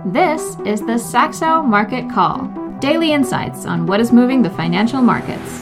This is the Saxo Market Call, daily insights on what is moving the financial markets.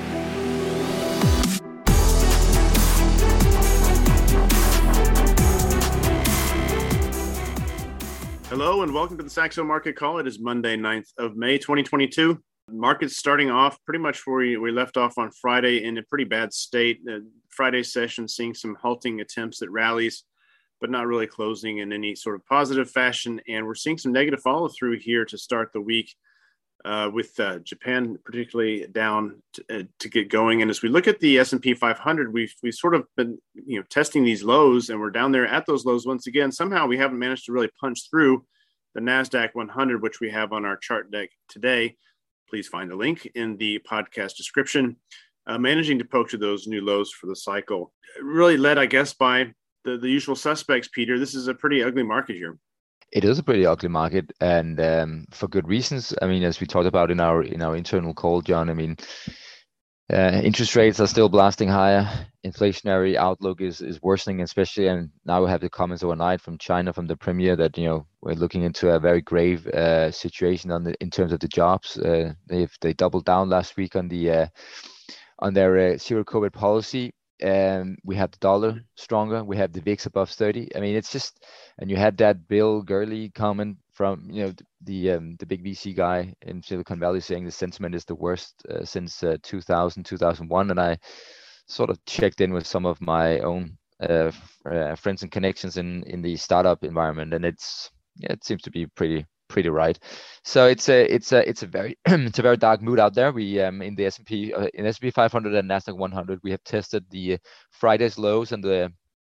Hello and welcome to the Saxo Market Call. It is Monday, 9th of May, 2022. Markets starting off pretty much where we left off on Friday in a pretty bad state. Friday session seeing some halting attempts at rallies, but not really closing in any sort of positive fashion. And we're seeing some negative follow through here to start the week with Japan particularly down to get going. And as we look at the S&P 500, we've sort of been testing these lows, and we're down there at those lows once again. Somehow we haven't managed to really punch through the NASDAQ 100, which we have on our chart deck today. Please find the link in the podcast description. Managing to poke to those new lows for the cycle, really led, I guess, by the usual suspects, Peter. This is a pretty ugly market here. It is a pretty ugly market, and for good reasons. I mean, as we talked about in our internal call, John, I mean, interest rates are still blasting higher. Inflationary outlook is worsening, especially, and now we have the comments overnight from China, from the premier, that we're looking into a very grave situation in terms of the jobs. They doubled down last week on their zero COVID policy. We have the dollar stronger. We have the VIX above 30. I mean, it's just, and you had that Bill Gurley comment from the big VC guy in Silicon Valley saying the sentiment is the worst since 2001. And I sort of checked in with some of my own friends and connections in the startup environment, and it seems to be pretty right. So it's a very it's a very dark mood out there. We in the S&P 500 and Nasdaq 100, we have tested the Friday's lows and the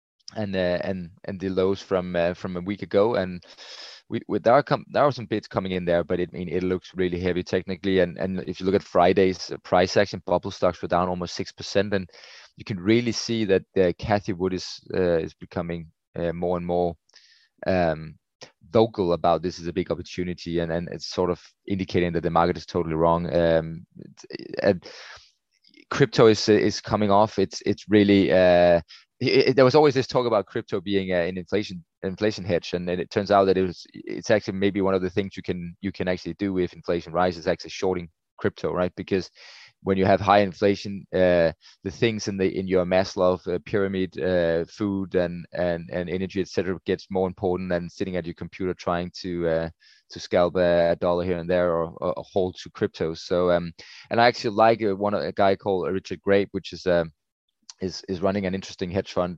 lows from a week ago, and there are some bids coming in there, but it looks really heavy technically. And if you look at Friday's price action, bubble stocks were down almost 6%, and you can really see that Cathie Wood is becoming more and more vocal about this is a big opportunity, and it's sort of indicating that the market is totally wrong. And crypto is coming off. It's really there was always this talk about crypto being an inflation hedge, and it turns out that it's actually maybe one of the things you can actually do if inflation rises, actually shorting crypto, right? Because when you have high inflation, the things in your Maslow pyramid, food and energy, etc., gets more important than sitting at your computer trying to scalp a dollar here and there or hold to crypto. So and I actually like a guy called Richard Grape, which is running an interesting hedge fund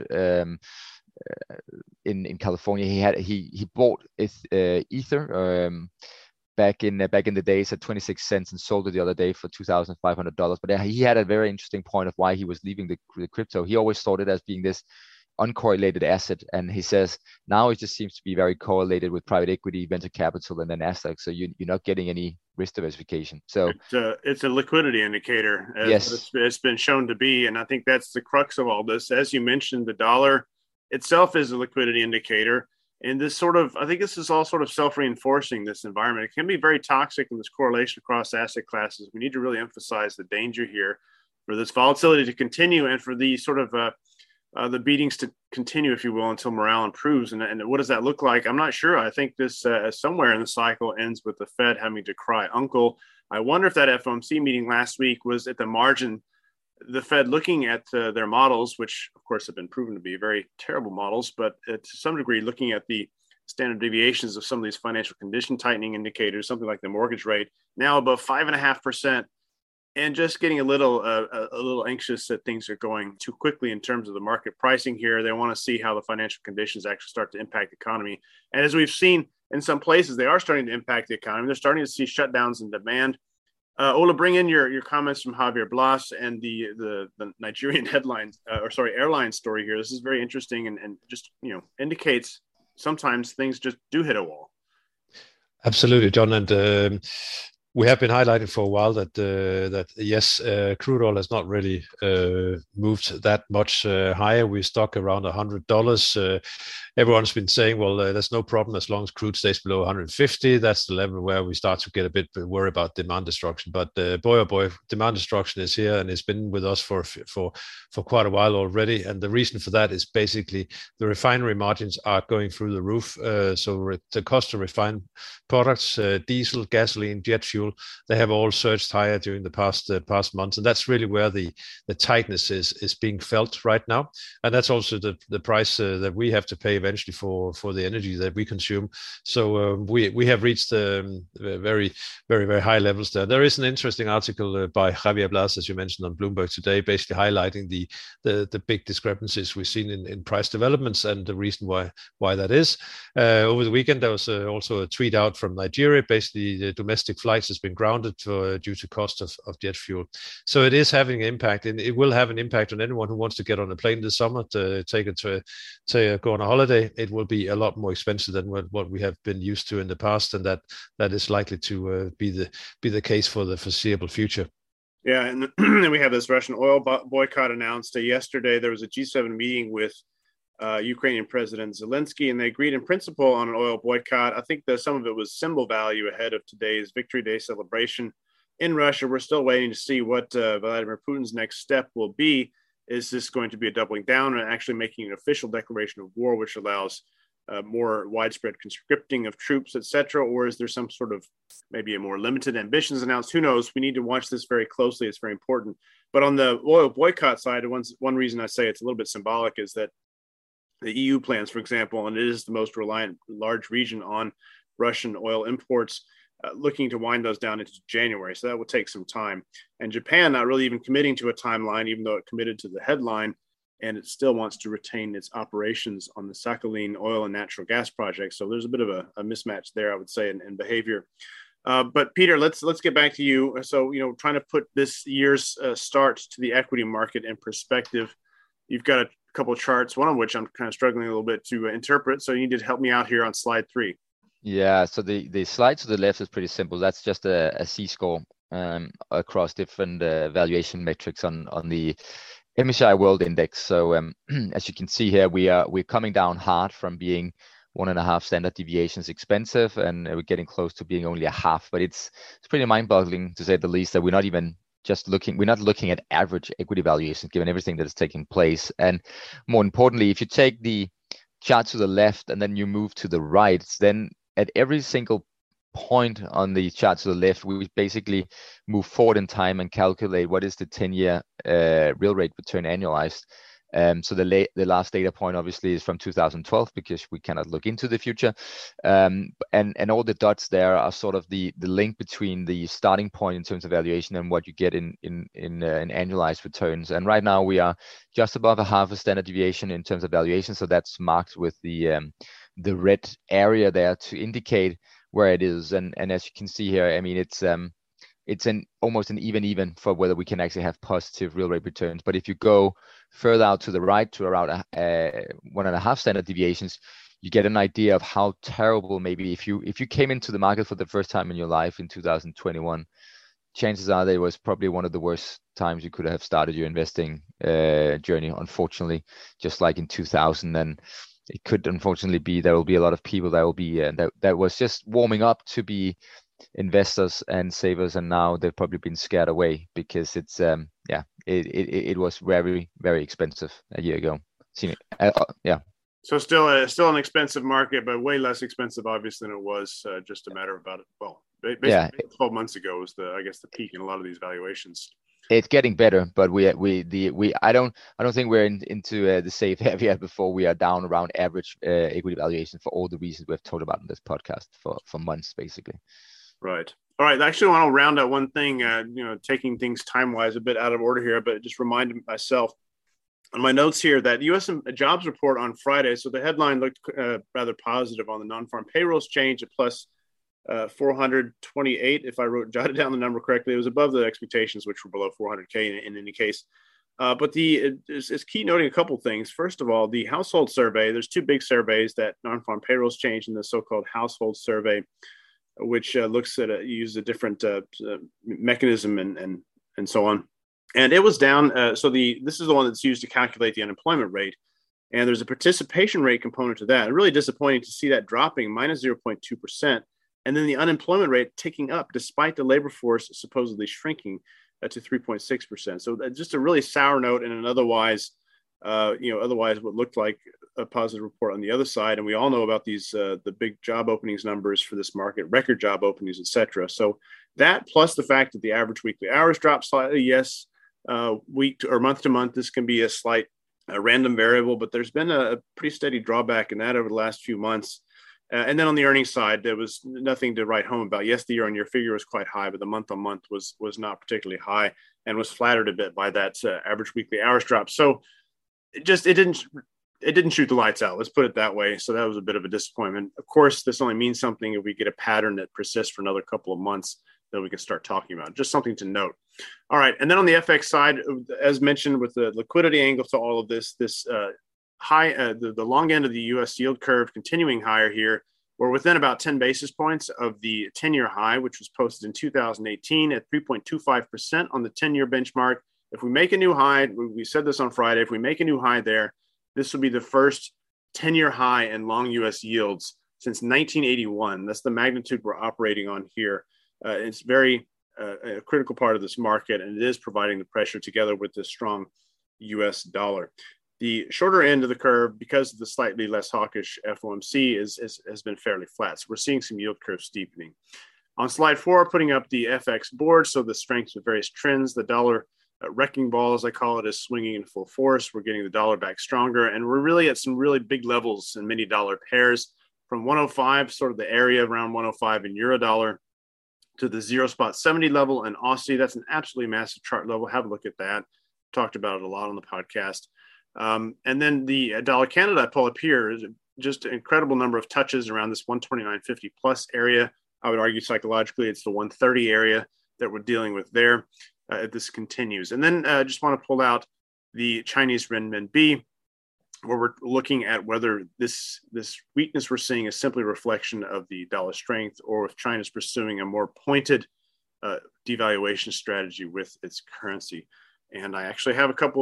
in California. He bought Ether. Back in the days at 26 cents and sold it the other day for $2,500. But he had a very interesting point of why he was leaving the crypto. He always thought it as being this uncorrelated asset, and he says now it just seems to be very correlated with private equity, venture capital, and then Nasdaq. So you're not getting any risk diversification. So it's a liquidity indicator. Yes, it's been shown to be, and I think that's the crux of all this. As you mentioned, the dollar itself is a liquidity indicator. And I think this is all sort of self-reinforcing, this environment. It can be very toxic in this correlation across asset classes. We need to really emphasize the danger here for this volatility to continue and for the sort of the beatings to continue, if you will, until morale improves. And what does that look like? I'm not sure. I think this somewhere in the cycle ends with the Fed having to cry uncle. I wonder if that FOMC meeting last week was at the margin, the Fed looking at their models, which of course have been proven to be very terrible models, but to some degree looking at the standard deviations of some of these financial condition tightening indicators, something like the mortgage rate now above 5.5%, and just getting a little anxious that things are going too quickly in terms of the market pricing here. They want to see how the financial conditions actually start to impact the economy. And as we've seen in some places, they are starting to impact the economy. They're starting to see shutdowns in demand. Ola, bring in your comments from Javier Blas and the Nigerian airline story here. This is very interesting and just indicates sometimes things just do hit a wall. Absolutely, John. And we have been highlighting for a while that yes, crude oil has not really moved that much higher. We're stuck around $100. Everyone's been saying, well, there's no problem as long as crude stays below 150. That's the level where we start to get a bit worried about demand destruction. But boy, oh boy, demand destruction is here, and it's been with us for quite a while already. And the reason for that is basically the refinery margins are going through the roof. So the cost to refine products, diesel, gasoline, jet fuel, they have all surged higher during the past months, and that's really where the tightness is being felt right now. And that's also the price that we have to pay eventually for the energy that we consume. So we have reached very, very, very high levels there. There is an interesting article by Javier Blas, as you mentioned, on Bloomberg today, basically highlighting the big discrepancies we've seen in price developments and the reason why that is. Over the weekend, there was also a tweet out from Nigeria. Basically, the domestic flights has been grounded due to cost of jet fuel. So it is having an impact, and it will have an impact on anyone who wants to get on a plane this summer to go on a holiday. It will be a lot more expensive than what we have been used to in the past, and that is likely to be the case for the foreseeable future. Yeah, and then we have this Russian oil boycott announced yesterday. There was a G7 meeting with Ukrainian President Zelensky, and they agreed in principle on an oil boycott. I think that some of it was symbol value ahead of today's Victory Day celebration in Russia. We're still waiting to see what Vladimir Putin's next step will be. Is this going to be a doubling down and actually making an official declaration of war, which allows more widespread conscripting of troops, etc., or is there some sort of maybe a more limited ambitions announced? Who knows? We need to watch this very closely. It's very important. But on the oil boycott side, one reason I say it's a little bit symbolic is that the EU plans, for example, and it is the most reliant large region on Russian oil imports, looking to wind those down into January. So that will take some time. And Japan not really even committing to a timeline, even though it committed to the headline, and it still wants to retain its operations on the Sakhalin oil and natural gas project. So there's a bit of a mismatch there, I would say, in behavior. But Peter, let's get back to you. So, trying to put this year's start to the equity market in perspective, you've got a couple of charts, one of which I'm kind of struggling a little bit to interpret. So you need to help me out here on slide 3. Yeah, so the slide to the left is pretty simple. That's just a C-score across different valuation metrics on the MSCI World Index. So as you can see here, we're coming down hard from being 1.5 standard deviations expensive, and we're getting close to being only a half. But it's pretty mind-boggling, to say the least, that we're not looking at average equity valuations given everything that is taking place. And more importantly, if you take the chart to the left and then you move to the right, then at every single point on the chart to the left, we basically move forward in time and calculate what is the 10-year real rate return annualized. So the last data point obviously is from 2012 because we cannot look into the future. And all the dots there are sort of the link between the starting point in terms of valuation and what you get in annualized returns. And right now we are just above a half a standard deviation in terms of valuation. So that's marked with the red area there to indicate where it is. And as you can see here, I mean, it's almost an even for whether we can actually have positive real rate returns. But if you go further out to the right to around 1.5 standard deviations, you get an idea of how terrible maybe if you came into the market for the first time in your life in 2021, chances are that it was probably one of the worst times you could have started your investing journey, unfortunately, just like in 2000. And it could unfortunately be there will be a lot of people that will be that was just warming up to be investors and savers, and now they've probably been scared away because it's it was very, very expensive a year ago. So still an expensive market, but way less expensive obviously than it was just a matter of basically 12 months ago was the peak in a lot of these valuations. It's getting better, but I don't think we're into the safe area before we are down around average equity valuation for all the reasons we've talked about in this podcast for months, basically. Right. All right. Actually, I want to round out one thing, taking things time-wise a bit out of order here, but just reminded myself on my notes here that U.S. jobs report on Friday. So the headline looked rather positive on the non-farm payrolls change at plus 428. If I jotted down the number correctly, it was above the expectations, which were below 400K in any case. But it's key noting a couple things. First of all, the household survey, there's two big surveys that non-farm payrolls change in the so-called household survey. which looks at use a different mechanism and so on. And it was down. This is the one that's used to calculate the unemployment rate. And there's a participation rate component to that. Really disappointing to see that dropping minus 0.2%. And then the unemployment rate ticking up despite the labor force supposedly shrinking to 3.6%. So just a really sour note in an otherwise what looked like a positive report on the other side. And we all know about these, the big job openings numbers for this market, record job openings, et cetera. So that plus the fact that the average weekly hours dropped slightly, yes, week to, or month to month, this can be a slight random variable, but there's been a pretty steady drawback in that over the last few months. And then on the earnings side, there was nothing to write home about. Yes, the year-on-year figure was quite high, but the month-on-month was not particularly high and was flattered a bit by that average weekly hours drop. So it didn't shoot the lights out. Let's put it that way. So that was a bit of a disappointment. Of course, this only means something if we get a pattern that persists for another couple of months that we can start talking about. Just something to note. All right, and then on the FX side, as mentioned, with the liquidity angle to all of this, the long end of the U.S. yield curve continuing higher here. We're within about 10 basis points of the 10-year high, which was posted in 2018 at 3.25% on the 10-year benchmark. If we make a new high, we said this on Friday, if we make a new high there, this will be the first 10-year high in long U.S. yields since 1981. That's the magnitude we're operating on here. It's very a critical part of this market, and it is providing the pressure together with the strong U.S. dollar. The shorter end of the curve, because of the slightly less hawkish FOMC, has been fairly flat. So we're seeing some yield curve steepening. On slide 4, putting up the FX board, so the strengths of various trends. The dollar wrecking ball, as I call it, is swinging in full force. We're getting the dollar back stronger, and we're really at some really big levels in many dollar pairs, from 105, sort of the area around 105 in euro dollar, to the 0.70 level in Aussie. That's an absolutely massive chart level. Have a look at that. Talked about it a lot on the podcast. And then the dollar Canada I pull up here is just an incredible number of touches around this 129.50 plus area. I would argue psychologically it's the 130 area that we're dealing with there. This continues. And then just want to pull out the Chinese renminbi, where we're looking at whether this weakness we're seeing is simply a reflection of the dollar strength, or if China's pursuing a more pointed devaluation strategy with its currency. And I actually have a couple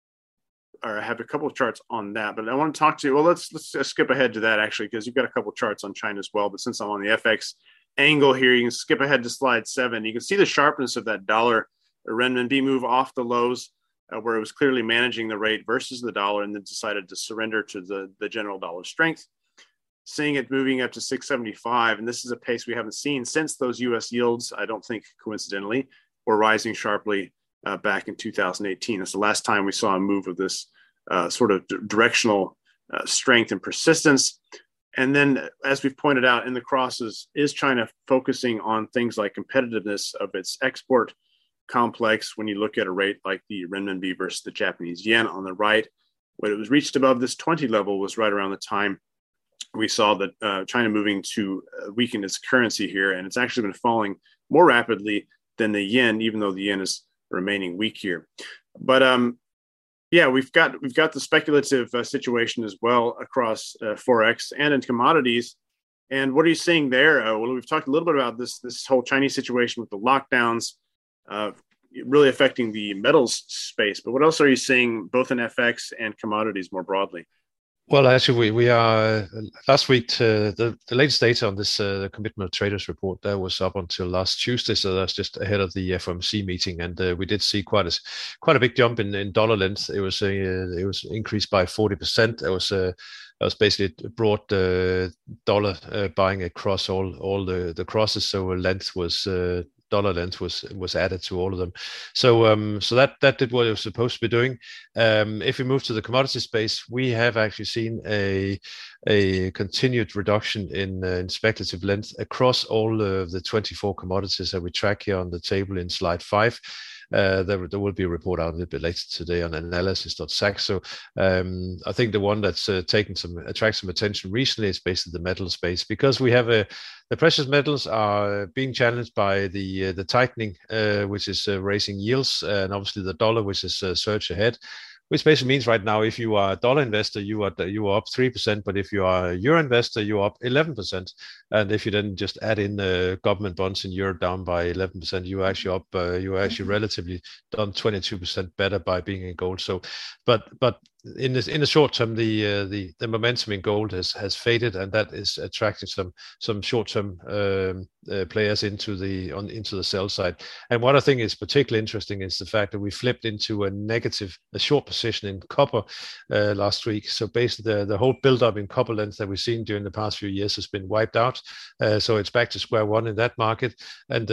of charts on that, but I want to talk to you. Well, let's skip ahead to that actually, because you've got a couple of charts on China as well. But since I'm on the FX angle here, you can skip ahead to slide 7. You can see the sharpness of that dollar renminbi move off the lows, where it was clearly managing the rate versus the dollar, and then decided to surrender to the general dollar strength. Seeing it moving up to 675, and this is a pace we haven't seen since those U.S. yields, I don't think coincidentally, were rising sharply back in 2018. That's the last time we saw a move of this sort of directional strength and persistence. And then, as we've pointed out in the crosses, is China focusing on things like competitiveness of its export complex when you look at a rate like the renminbi versus the Japanese yen on the right? When it was reached above this 20 level was right around the time we saw that China moving to weaken its currency here. And it's actually been falling more rapidly than the yen, even though the yen is remaining weak here. But yeah, we've got the speculative situation as well across Forex and in commodities. And what are you seeing there? Well, we've talked a little bit about this whole Chinese situation with the lockdowns really affecting the metals space. But what else are you seeing both in FX and commodities more broadly? Well, actually, we are last week. The latest data on this the Commitment of Traders report that was up until last Tuesday, so that's just ahead of the FOMC meeting, and we did see quite a big jump in dollar length. It was increased by 40%. That was basically broad dollar buying across all the crosses. So length was. Dollar length was added to all of them, so that did what it was supposed to be doing. If we move to the commodity space, we have actually seen a continued reduction in speculative length across all of the 24 commodities that we track here on the table in slide 5. There will be a report out a little bit later today on analysis.sac. So I think the one that's attracted some attention recently is basically the metal space, because we have the precious metals are being challenged by the tightening, which is raising yields, and obviously the dollar, which is surge ahead. which basically means right now, if you are a dollar investor, you are up 3%, but if you are a euro investor, you're up 11%. And if you then just add in government bonds in Europe down by 11%, you're actually relatively done 22% better by being in gold. So, but in the short term, the momentum in gold has faded, and that is attracting some short term players into the sell side. And what I think is particularly interesting is the fact that we flipped into a short position in copper last week. So basically, the whole build-up in copper length that we've seen during the past few years has been wiped out. So it's back to square one in that market, and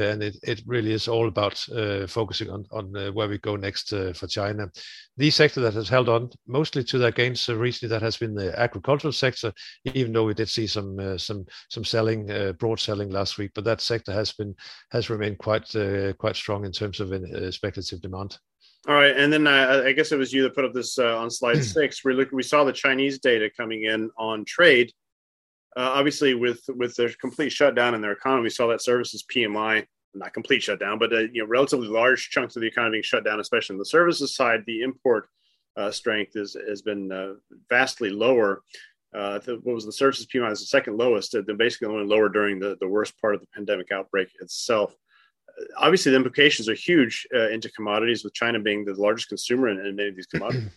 it really is all about focusing on where we go next for China. The sector that has held on mostly to their gains recently, that has been the agricultural sector, even though we did see some selling, broad selling last week. But that sector has remained quite strong in terms of speculative demand. All right, and then I guess it was you that put up this on slide 6. We saw the Chinese data coming in on trade. Obviously, with their complete shutdown in their economy, we saw that services PMI. Not complete shutdown, but relatively large chunks of the economy being shut down, especially on the services side. The import strength has been vastly lower. What was the services PMI? Is the second lowest. They're basically only lower during the worst part of the pandemic outbreak itself. Obviously, the implications are huge into commodities, with China being the largest consumer in many of these commodities.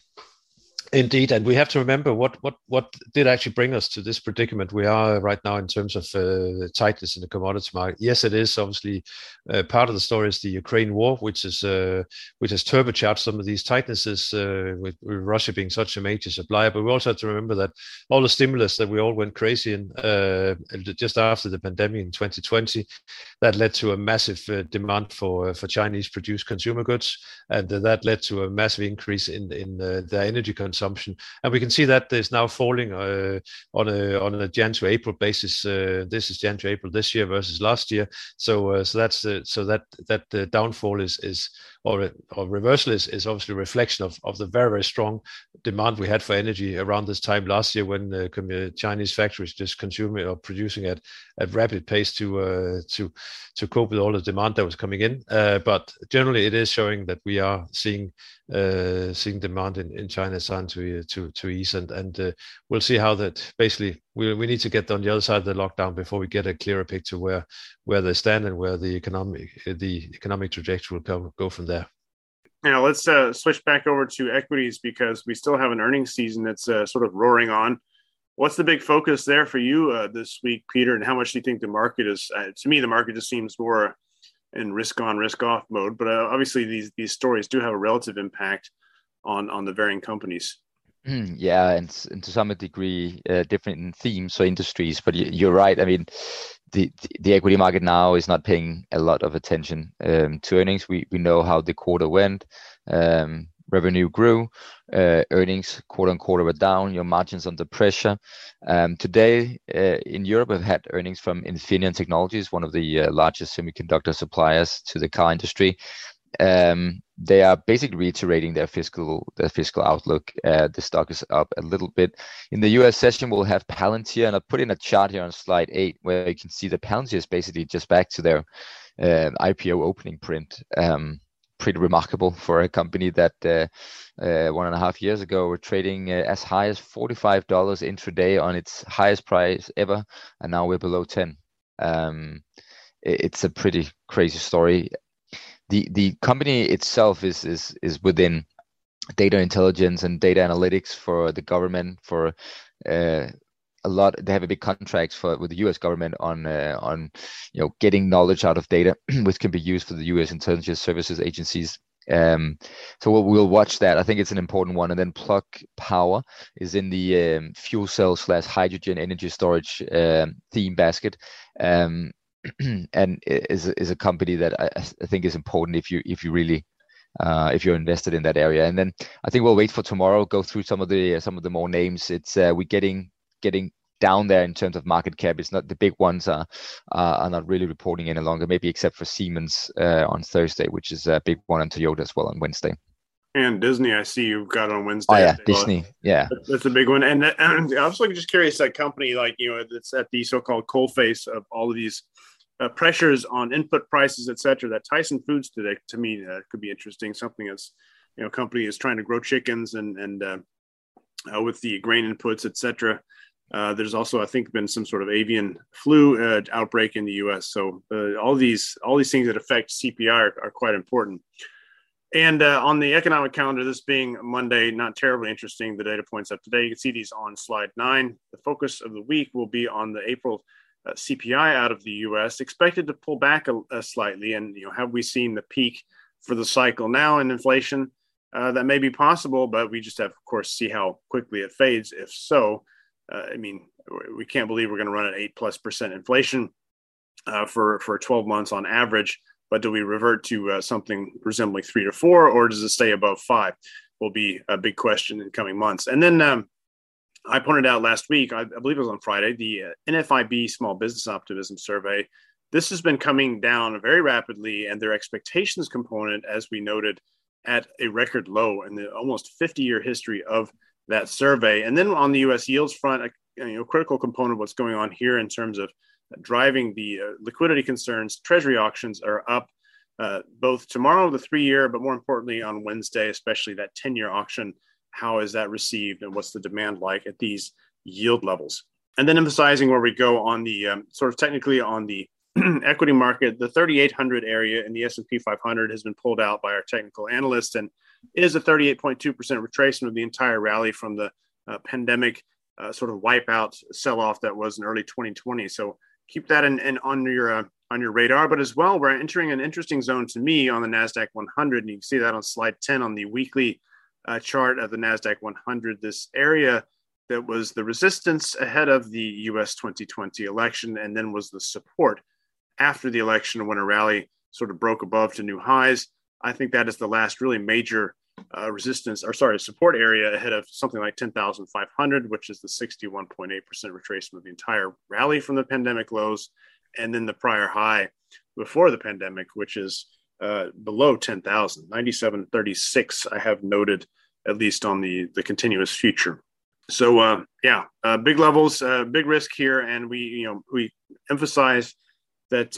Indeed, and we have to remember what did actually bring us to this predicament we are right now in terms of tightness in the commodity market. Yes, it is obviously part of the story is the Ukraine war, which has turbocharged some of these tightnesses with Russia being such a major supplier. But we also have to remember that all the stimulus that we all went crazy in just after the pandemic in 2020, that led to a massive demand for Chinese produced consumer goods, and that led to a massive increase in their energy consumption. And we can see that is now falling on a Jan to April basis. This is Jan to April this year versus last year. So that downfall is or reversal is obviously a reflection of the very, very strong demand we had for energy around this time last year, when Chinese factories just consuming or producing at rapid pace to cope with all the demand that was coming in. But generally, it is showing that we are seeing demand in China starting to ease, and we'll see how that basically we need to get on the other side of the lockdown before we get a clearer picture where they stand and where the economic trajectory will go from there. Now let's switch back over to equities, because we still have an earnings season that's sort of roaring on. What's the big focus there for you this week, Peter? And how much do you think the market is? To me, the market just seems more in risk on, risk off mode. But obviously, these stories do have a relative impact on the varying companies. Yeah, and to some degree, different in themes or industries. But you're right. I mean, the equity market now is not paying a lot of attention to earnings. We know how the quarter went. Revenue grew, earnings quarter on quarter were down, your margins under pressure. Today in Europe, we've had earnings from Infineon Technologies, one of the largest semiconductor suppliers to the car industry. They are basically reiterating their fiscal outlook. The stock is up a little bit. In the US session, we'll have Palantir, and I'll put in a chart here on slide 8 where you can see that Palantir is basically just back to their IPO opening print. Pretty remarkable for a company that 1.5 years ago were trading as high as $45 intraday on its highest price ever, and now we're below 10. It's a pretty crazy story. The company itself is within data intelligence and data analytics for the government. For a lot, they have a big contracts with the U.S. government on getting knowledge out of data, which can be used for the U.S. intelligence services agencies. So we'll watch that. I think it's an important one. And then Plug Power is in the fuel cell / hydrogen energy storage theme basket. And is a company that I think is important if you really if you're invested in that area. And then I think we'll wait for tomorrow, go through some of the more names. It's we getting down there in terms of market cap. It's not the big ones are not really reporting any longer, maybe except for Siemens on Thursday, which is a big one, and Toyota as well on Wednesday. And Disney, I see you've got on Wednesday. Oh yeah, Disney. Yeah, that's a big one. And I was just curious, that company, like, that's at the so-called coalface of all of these pressures on input prices, et cetera, that Tyson Foods today, to me, could be interesting. Something that's company is trying to grow chickens and with the grain inputs, et cetera. There's also, I think, been some sort of avian flu outbreak in the U.S. So all these things that affect CPI are quite important. And on the economic calendar, this being Monday, not terribly interesting, the data points up today. You can see these on slide 9. The focus of the week will be on the April CPI out of the U.S., expected to pull back slightly. And have we seen the peak for the cycle now in inflation? That may be possible, but we just have, of course, see how quickly it fades. If so, we can't believe we're going to run at 8+% inflation for 12 months on average. But do we revert to something resembling 3 to 4, or does it stay above 5? Will be a big question in coming months. And then I pointed out last week, I believe it was on Friday, the NFIB Small Business Optimism Survey. This has been coming down very rapidly, and their expectations component, as we noted, at a record low in the almost 50-year history of that survey. And then on the U.S. yields front, a critical component of what's going on here in terms of driving the liquidity concerns, Treasury auctions are up both tomorrow, the 3-year, but more importantly on Wednesday, especially that 10-year auction. How is that received, and what's the demand like at these yield levels? And then emphasizing where we go on the sort of technically on the equity market, the 3,800 area in the S&P 500 has been pulled out by our technical analyst and is a 38.2% retracement of the entire rally from the pandemic sort of wipeout sell-off that was in early 2020. So keep that on your radar. But as well, we're entering an interesting zone to me on the NASDAQ 100, and you can see that on slide 10 on the weekly chart of the NASDAQ 100. This area that was the resistance ahead of the U.S. 2020 election, and then was the support after the election when a rally sort of broke above to new highs. I think that is the last really major support area ahead of something like 10,500, which is the 61.8% retracement of the entire rally from the pandemic lows, and then the prior high before the pandemic, which is below 10,000, 97.36, I have noted, at least on the continuous future. So big levels, big risk here, and we emphasize that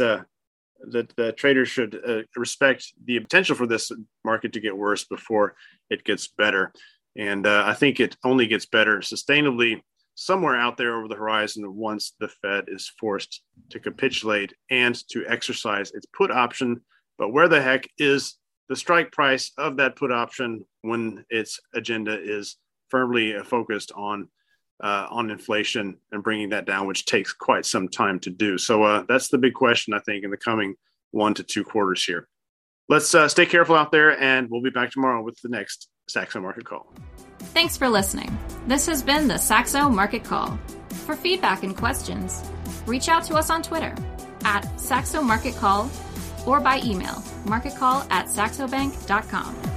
the traders should respect the potential for this market to get worse before it gets better. And I think it only gets better sustainably somewhere out there over the horizon once the Fed is forced to capitulate and to exercise its put option. But where the heck is the strike price of that put option when its agenda is firmly focused on inflation and bringing that down, which takes quite some time to do. So that's the big question, I think, in the coming 1 to 2 quarters here. Let's stay careful out there, and we'll be back tomorrow with the next Saxo Market Call. Thanks for listening. This has been the Saxo Market Call. For feedback and questions, reach out to us on Twitter @Saxo Market Call or by email marketcall@saxobank.com.